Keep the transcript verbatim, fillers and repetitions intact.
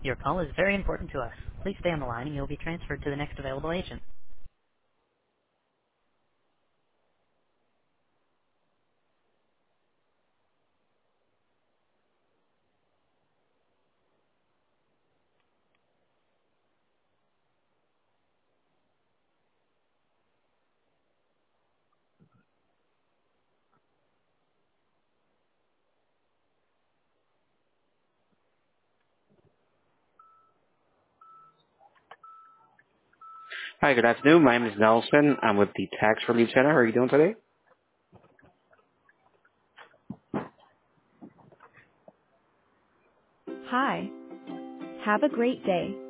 Your call is very important to us. Please stay on the line and you'll be transferred to the next available agent. Hi, good afternoon. My name is Nelson. I'm with the Tax Relief Center. How are you doing today? Hi. Have a great day.